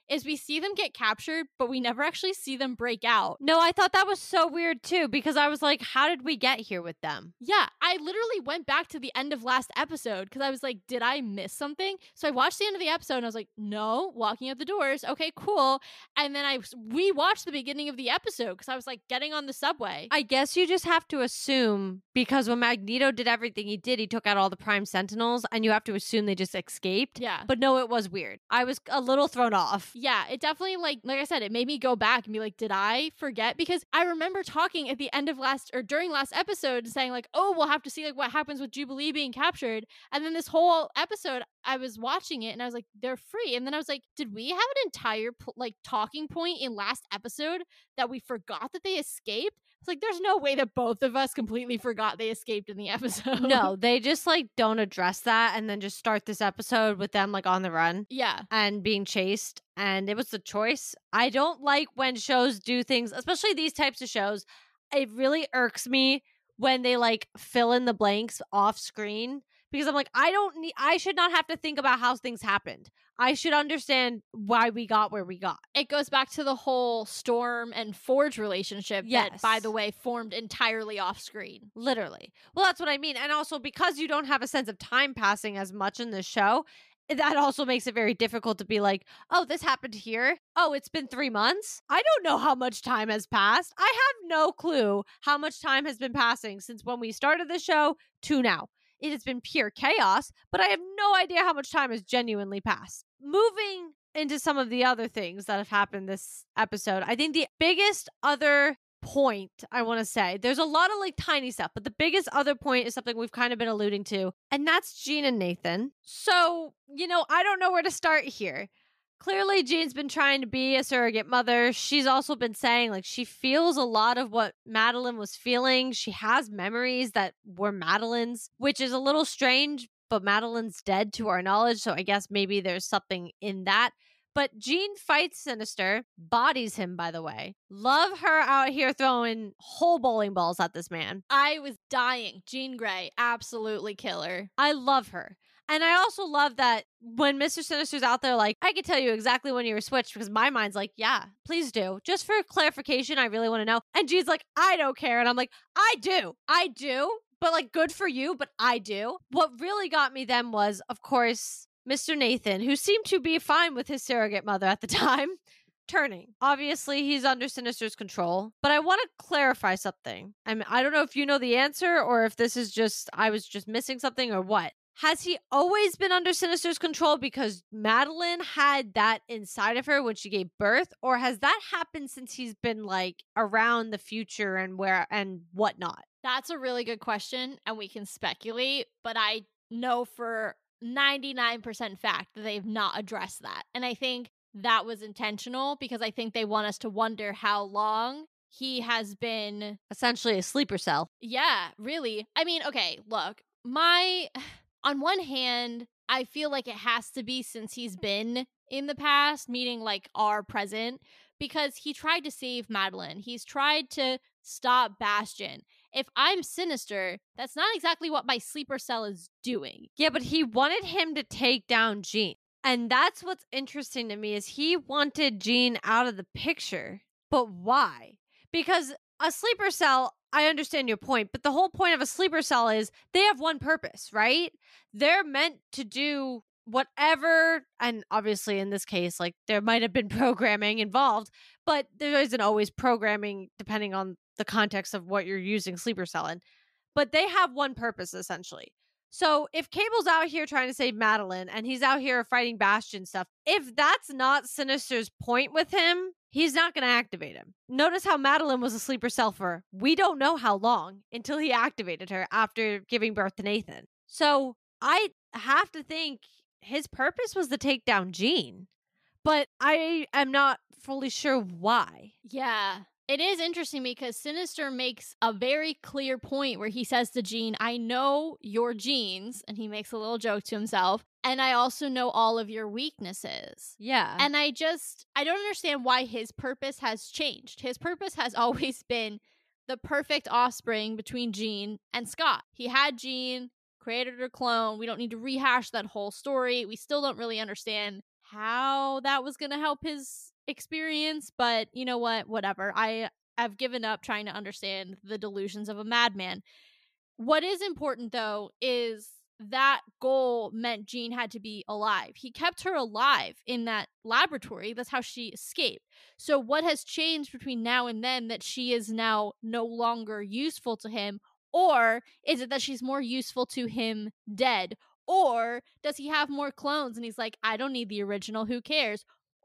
is we see them get captured, but we never actually see them break out. No, I thought that was so weird too, because I was like, how did we get here with them? Yeah, I literally went back to the end of last episode because I was like, did I miss something? So I watched the end of the episode and I was like, no, walking out the doors. Okay, cool. And then I rewatched the beginning of the episode because I was like getting on the subway. I guess you just have to assume, because when Magneto did everything he did, he took out all the Prime Sentinels, and you have to assume they just escaped. Yeah. But no, it was weird. I was a little thrown off. Yeah, it definitely, like, like I said, it made me go back and be like, did I forget? Because I remember talking at the end of last, or during last episode, and saying like, oh, we'll have to see like what happens with Jubilee being captured. And then this whole episode, I was watching it and I was like, they're free. And then I was like, did we have an entire like talking point in last episode that we forgot that they escaped? It's like, there's no way that both of us completely forgot they escaped in the episode. No, they just like don't address that and then just start this episode with them like on the run. Yeah. And being chased. And it was the choice. I don't like when shows do things, especially these types of shows. It really irks me when they like fill in the blanks off screen, because I'm like, I don't need, I should not have to think about how things happened. I should understand why we got where we got. It goes back to the whole Storm and Forge relationship Yes. that, by the way, formed entirely off screen. Literally. Well, that's what I mean. And also because you don't have a sense of time passing as much in this show, that also makes it very difficult to be like, oh, this happened here. Oh, it's been three months. I don't know how much time has passed. I have no clue how much time has been passing since when we started the show to now. It has been pure chaos, but I have no idea how much time has genuinely passed. Moving into some of the other things that have happened this episode, I think the biggest other point I want to say, there's a lot of like tiny stuff, but the biggest other point is something we've kind of been alluding to, and that's Jean and Nathan. So, you know, I don't know where to start here. Clearly, Jean's been trying to be a surrogate mother. She's also been saying, like, she feels a lot of what Madeline was feeling. She has memories that were Madeline's, which is a little strange, but Madeline's dead to our knowledge, so I guess maybe there's something in that. But Jean fights Sinister, bodies him, by the way. Love her out here throwing whole bowling balls at this man. I was dying. Jean Grey, absolutely killer. I love her. And I also love that when Mister Sinister's out there, like, I can tell you exactly when you were switched, because my mind's like, yeah, please do. Just for clarification, I really want to know. And Jean's like, I don't care. And I'm like, I do. I do. But like, good for you, but I do. What really got me then was, of course, Mister Nathan, who seemed to be fine with his surrogate mother at the time, turning. Obviously, he's under Sinister's control, but I want to clarify something. I mean, I don't know if you know the answer or if this is just, I was just missing something or what. Has he always been under Sinister's control because Madeline had that inside of her when she gave birth? Or has that happened since he's been like around the future and where and whatnot? That's a really good question, and we can speculate, but I know for ninety-nine percent fact that they've not addressed that. And I think that was intentional because I think they want us to wonder how long he has been essentially a sleeper cell. Yeah, really. I mean, okay, look, my on one hand, I feel like it has to be since he's been in the past, meaning like our present, because he tried to save Madeline. He's tried to stop Bastion. If I'm Sinister, that's not exactly what my sleeper cell is doing. Yeah, but he wanted him to take down Jean. And that's what's interesting to me is he wanted Jean out of the picture. But why? Because a sleeper cell, I understand your point, but the whole point of a sleeper cell is they have one purpose, right? They're meant to do whatever, and obviously in this case, like there might have been programming involved, but there isn't always programming depending on the context of what you're using sleeper cell in. But they have one purpose, essentially. So if Cable's out here trying to save Madeline and he's out here fighting Bastion stuff, if that's not Sinister's point with him, he's not going to activate him. Notice how Madeline was a sleeper cell for we don't know how long until he activated her after giving birth to Nathan. So I have to think his purpose was to take down Jean, but I am not fully sure why. Yeah. It is interesting because Sinister makes a very clear point where he says to Jean, I know your genes, and he makes a little joke to himself, and I also know all of your weaknesses. Yeah. And I just, I don't understand why his purpose has changed. His purpose has always been the perfect offspring between Jean and Scott. He had Jean, created her clone. We don't need to rehash that whole story. We still don't really understand how that was going to help his experience, but you know what? Whatever. I I've given up trying to understand the delusions of a madman. What is important, though, is that goal meant Jean had to be alive. He kept her alive in that laboratory. That's how she escaped. So what has changed between now and then that she is now no longer useful to him? Or is it that she's more useful to him dead? Or does he have more clones and he's like, I don't need the original, who cares?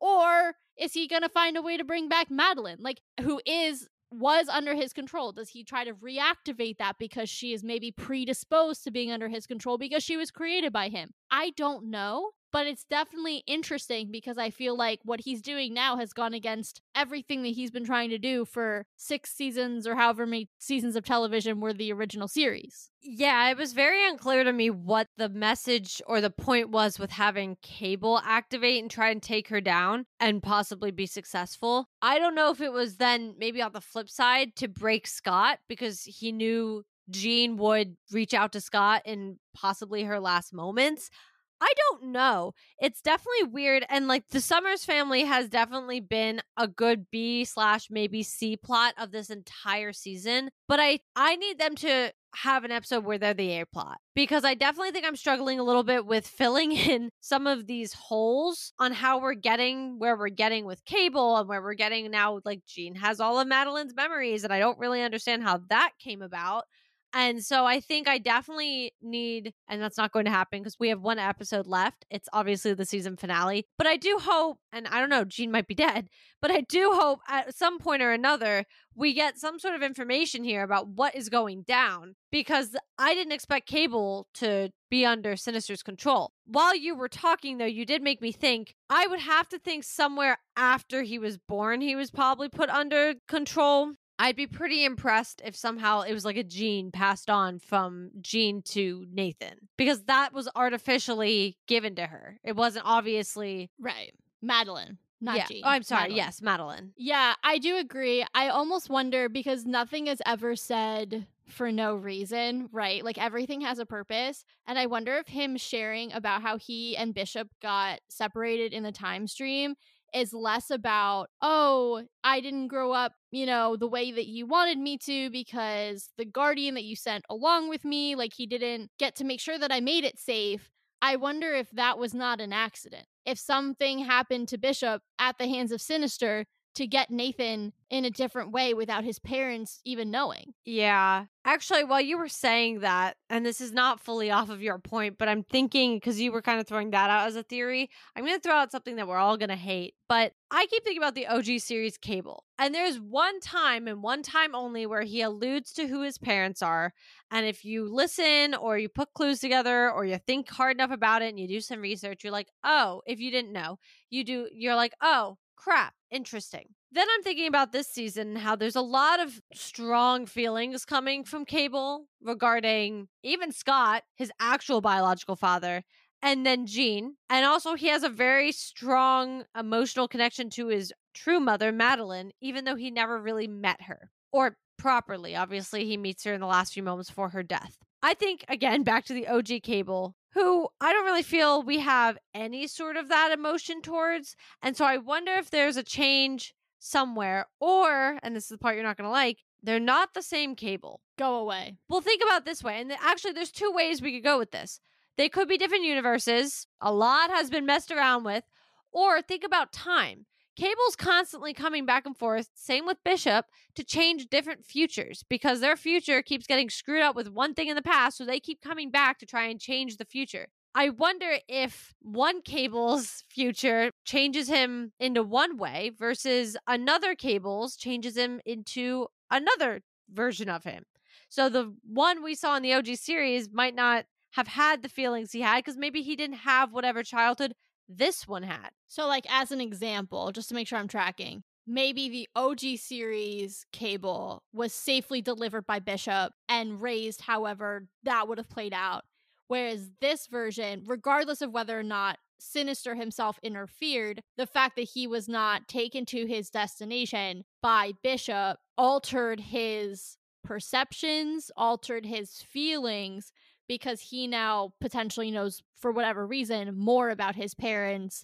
Or is he going to find a way to bring back Madeline, like, who is was under his control? Does he try to reactivate that because she is maybe predisposed to being under his control because she was created by him? I don't know, but it's definitely interesting because I feel like what he's doing now has gone against everything that he's been trying to do for six seasons or however many seasons of television were the original series. Yeah, it was very unclear to me what the message or the point was with having Cable activate and try and take her down and possibly be successful. I don't know if it was then maybe on the flip side to break Scott because he knew Jean would reach out to Scott in possibly her last moments. I don't know. It's definitely weird. And like the Summers family has definitely been a good B slash maybe C plot of this entire season. But I, I need them to have an episode where they're the A plot because I definitely think I'm struggling a little bit with filling in some of these holes on how we're getting where we're getting with Cable and where we're getting now. Like Jean has all of Madeline's memories and I don't really understand how that came about. And so I think I definitely need, and that's not going to happen because we have one episode left. It's obviously the season finale. But I do hope, and I don't know, Jean might be dead, but I do hope at some point or another we get some sort of information here about what is going down because I didn't expect Cable to be under Sinister's control. While you were talking, though, you did make me think I would have to think somewhere after he was born, he was probably put under control. I'd be pretty impressed if somehow it was like a gene passed on from Jean to Nathan because that was artificially given to her. It wasn't obviously right. Madeline, not yeah. Jean. Oh, I'm sorry. Madeline. Yes, Madeline. Yeah, I do agree. I almost wonder because nothing is ever said for no reason, right? Like everything has a purpose. And I wonder if him sharing about how he and Bishop got separated in the time stream is less about, oh, I didn't grow up, you know, the way that you wanted me to because the guardian that you sent along with me, like he didn't get to make sure that I made it safe. I wonder if that was not an accident. If something happened to Bishop at the hands of Sinister to get Nathan in a different way without his parents even knowing. Yeah. Actually, while you were saying that, and this is not fully off of your point, but I'm thinking, because you were kind of throwing that out as a theory, I'm going to throw out something that we're all going to hate. But I keep thinking about the O G series Cable. And there's one time and one time only where he alludes to who his parents are. And if you listen or you put clues together or you think hard enough about it and you do some research, you're like, oh, if you didn't know, you do, you're like, oh, crap, interesting. Then I'm thinking about this season, how there's a lot of strong feelings coming from Cable regarding even Scott, his actual biological father, and then Jean. And also he has a very strong emotional connection to his true mother, Madeline, even though he never really met her. Or properly. Obviously, he meets her in the last few moments before her death. I think, again, back to the O G Cable, who I don't really feel we have any sort of that emotion towards. And so I wonder if there's a change somewhere, or, and this is the part you're not going to like, they're not the same Cable. Go away. Well, think about it this way. And actually, there's two ways we could go with this. They could be different universes. A lot has been messed around with. Or think about time. Cable's constantly coming back and forth, same with Bishop, to change different futures because their future keeps getting screwed up with one thing in the past, so they keep coming back to try and change the future. I wonder if one Cable's future changes him into one way versus another Cable's changes him into another version of him. So the one we saw in the O G series might not have had the feelings he had because maybe he didn't have whatever childhood this one had. So, like, as an example, just to make sure I'm tracking, maybe the O G series Cable was safely delivered by Bishop and raised however that would have played out. Whereas this version, regardless of whether or not Sinister himself interfered, the fact that he was not taken to his destination by Bishop altered his perceptions, altered his feelings, because he now potentially knows, for whatever reason, more about his parents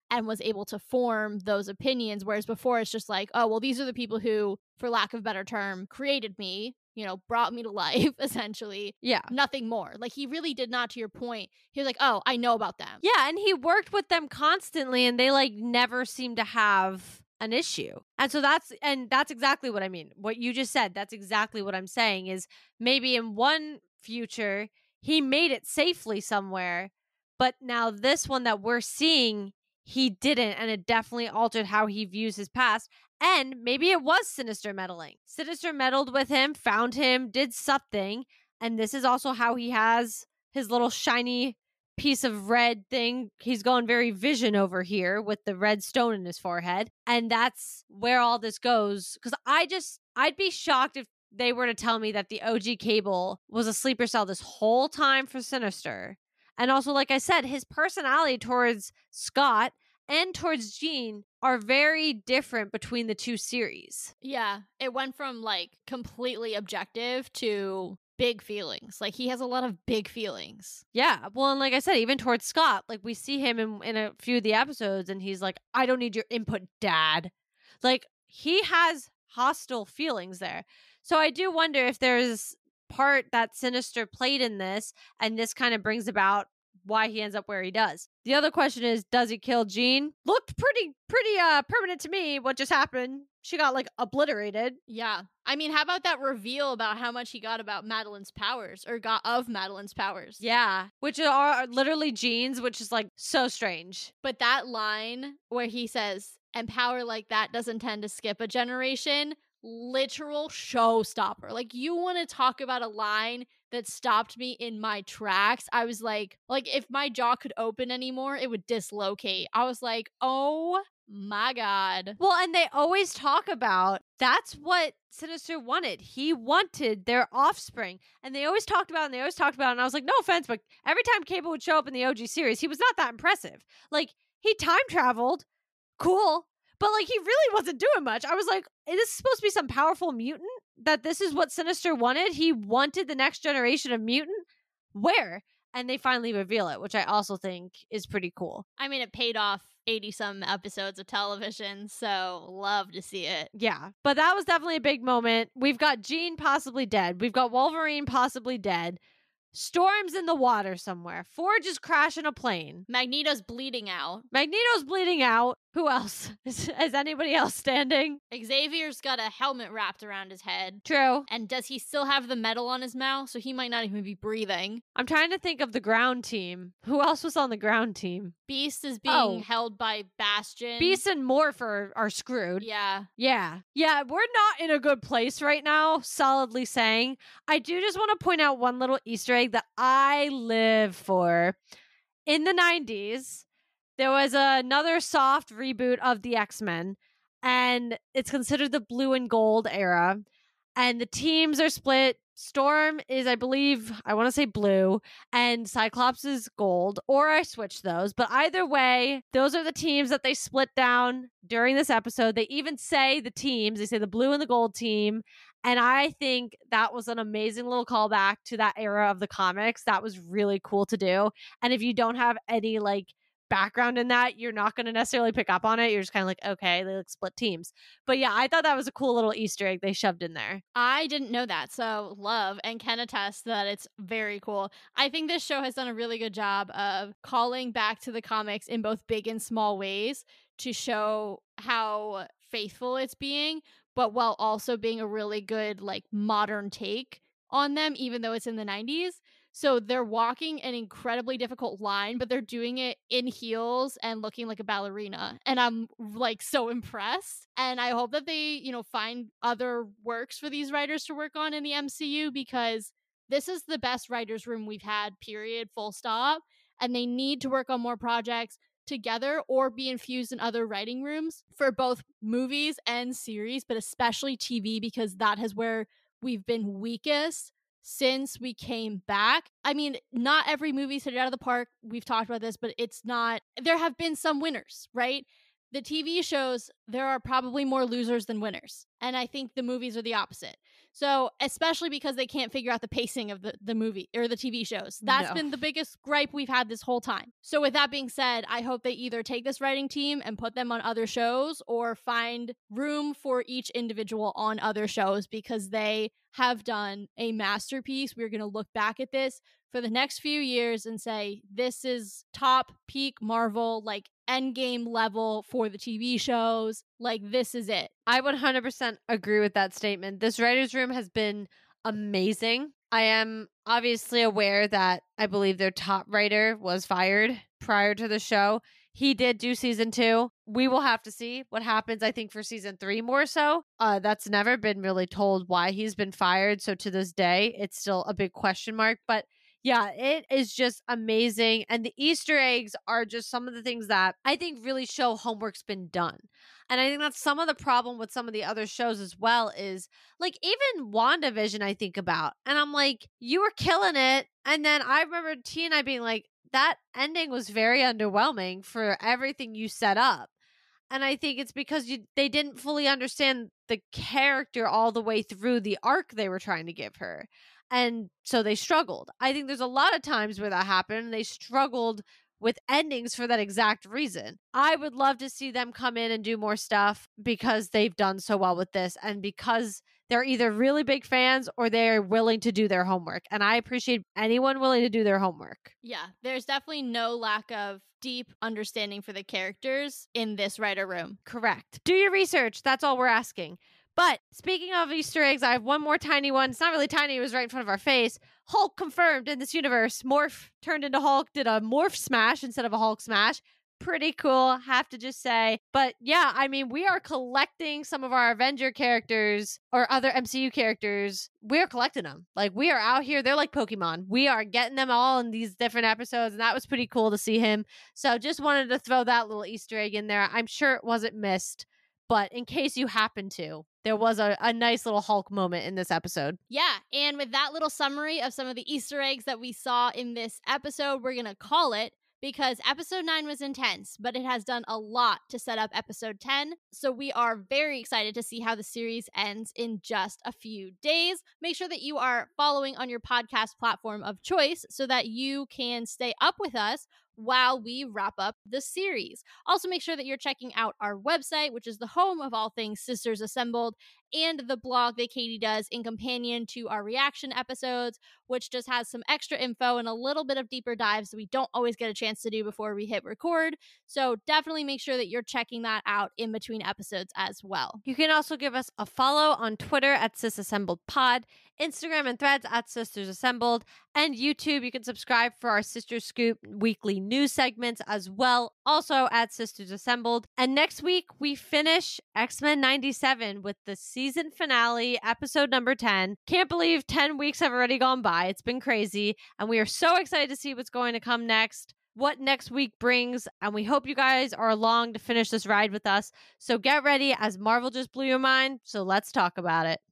and was able to form those opinions. Whereas before it's just like, oh, well, these are the people who, for lack of a better term, created me, you know, brought me to life, essentially. Yeah. Nothing more. Like, he really did not, to your point. He was like, oh, I know about them. Yeah, and he worked with them constantly, and they, like, never seemed to have an issue. And so that's, and that's exactly what I mean. What you just said, that's exactly what I'm saying, is maybe in one future, he made it safely somewhere, but now this one that we're seeing, he didn't, and it definitely altered how he views his past. And maybe it was Sinister meddling. Sinister meddled with him, found him, did something, and this is also how he has his little shiny piece of red thing. He's going very Vision over here with the red stone in his forehead. And that's where all this goes. Because I just, I'd be shocked if they were to tell me that the O G Cable was a sleeper cell this whole time for Sinister. And also, like I said, his personality towards Scott and towards Jean are very different between the two series. Yeah, it went from like completely objective to big feelings. Like, he has a lot of big feelings. Yeah, well, and like I said, even towards Scott, like we see him in, in a few of the episodes and he's like, I don't need your input, Dad. Like, he has hostile feelings there. So I do wonder if there's part that Sinister played in this, and this kind of brings about why he ends up where he does. The other question is, does he kill Jean? Looked pretty, pretty uh permanent to me, what just happened. She got, like, obliterated. Yeah. I mean, how about that reveal about how much he got about Madeline's powers, or got of Madeline's powers? Yeah. Which are literally Jean's, which is, like, so strange. But that line where he says, and power like that doesn't tend to skip a generation, literal showstopper. Like, you want to talk about a line that stopped me in my tracks. I was like, like, if my jaw could open anymore, it would dislocate. I was like, oh my God. Well, and they always talk about that's what Sinister wanted. He wanted their offspring. And they always talked about it, and they always talked about it. And I was like, no offense, but every time Cable would show up in the O G series, he was not that impressive. Like, he time traveled. Cool. But, like, he really wasn't doing much. I was like, is this supposed to be some powerful mutant? That this is what Sinister wanted? He wanted the next generation of mutant? Where? And they finally reveal it, which I also think is pretty cool. I mean, it paid off eighty-some episodes of television, so love to see it. Yeah, but that was definitely a big moment. We've got Jean possibly dead. We've got Wolverine possibly dead. Storm's in the water somewhere. Forge is crashing a plane. Magneto's bleeding out. Magneto's bleeding out. Who else? Is, is anybody else standing? Xavier's got a helmet wrapped around his head. True. And does he still have the metal on his mouth? So he might not even be breathing. I'm trying to think of the ground team. Who else was on the ground team? Beast is being Oh. held by Bastion. Beast and Morph are, are screwed. Yeah. Yeah. Yeah, we're not in a good place right now, solidly saying. I do just want to point out one little Easter egg that I live for. In the nineties, there was another soft reboot of the X-Men, and it's considered the blue and gold era. And the teams are split. Storm is, I believe, I want to say blue, and Cyclops is gold, or I switched those. But either way, those are the teams that they split down during this episode. They even say the teams, they say the blue and the gold team. And I think that was an amazing little callback to that era of the comics. That was really cool to do. And if you don't have any, like, background in that, you're not going to necessarily pick up on it. You're just kind of like, okay, they like split teams. But yeah, I thought that was a cool little Easter egg they shoved in there. I didn't know that, so love and can attest that it's very cool. I think this show has done a really good job of calling back to the comics in both big and small ways to show how faithful it's being, but while also being a really good, like, modern take on them, even though it's in the nineties. So they're walking an incredibly difficult line, but they're doing it in heels and looking like a ballerina. And I'm, like, so impressed. And I hope that they, you know, find other works for these writers to work on in the M C U, because this is the best writers' room we've had, period, full stop. And they need to work on more projects together or be infused in other writing rooms for both movies and series, but especially T V, because that is where we've been weakest since we came back. I mean, not every movie's hit it out of the park. We've talked about this, but it's not, there have been some winners, right? the T V shows, there are probably more losers than winners. And I think the movies are the opposite. So, especially because they can't figure out the pacing of the, the movie or the T V shows. That's No. been the biggest gripe we've had this whole time. So, with that being said, I hope they either take this writing team and put them on other shows or find room for each individual on other shows, because they have done a masterpiece. We're going to look back at this for the next few years and say, this is top peak Marvel, like endgame level for the T V shows. Like, this is it. I one hundred percent agree with that statement. This writer's room has been amazing. I am obviously aware that I believe their top writer was fired prior to the show. He did do season two. We will have to see what happens, I think, for season three more so. Uh, that's never been really told why he's been fired. So to this day, it's still a big question mark. But yeah, it is just amazing. And the Easter eggs are just some of the things that I think really show homework's been done. And I think that's some of the problem with some of the other shows as well is, like, even WandaVision I think about. And I'm like, you were killing it. And then I remember T and I being like, that ending was very underwhelming for everything you set up. And I think it's because you they didn't fully understand the character all the way through the arc they were trying to give her. And so they struggled. I think there's a lot of times where that happened and they struggled with endings for that exact reason. I would love to see them come in and do more stuff because they've done so well with this and because they're either really big fans or they're willing to do their homework. And I appreciate anyone willing to do their homework. Yeah, there's definitely no lack of deep understanding for the characters in this writer room. Correct. Do your research. That's all we're asking. But speaking of Easter eggs, I have one more tiny one. It's not really tiny. It was right in front of our face. Hulk confirmed in this universe. Morph turned into Hulk, did a Morph smash instead of a Hulk smash. Pretty cool, have to just say. But yeah, I mean, we are collecting some of our Avenger characters or other M C U characters. We're collecting them. Like, we are out here. They're like Pokemon. We are getting them all in these different episodes. And that was pretty cool to see him. So just wanted to throw that little Easter egg in there. I'm sure it wasn't missed. But in case you happen to, there was a, a nice little Hulk moment in this episode. Yeah, and with that little summary of some of the Easter eggs that we saw in this episode, we're going to call it, because episode nine was intense, but it has done a lot to set up episode ten. So we are very excited to see how the series ends in just a few days. Make sure that you are following on your podcast platform of choice so that you can stay up with us while we wrap up the series. Also, make sure that you're checking out our website, which is the home of all things Sisters Assembled, and the blog that Katie does in companion to our reaction episodes, which just has some extra info and a little bit of deeper dives that we don't always get a chance to do before we hit record. So definitely make sure that you're checking that out in between episodes as well. You can also give us a follow on Twitter at SisAssembledPod, Instagram and Threads at Sisters Assembled, and YouTube. You can subscribe for our Sister Scoop weekly news segments as well, also at Sisters Assembled. And next week, we finish X-Men ninety-seven with the season finale, episode number ten. Can't believe ten weeks have already gone by. It's been crazy, and we are so excited to see what's going to come next, what next week brings, and we hope you guys are along to finish this ride with us. So get ready, as Marvel just blew your mind, so let's talk about it.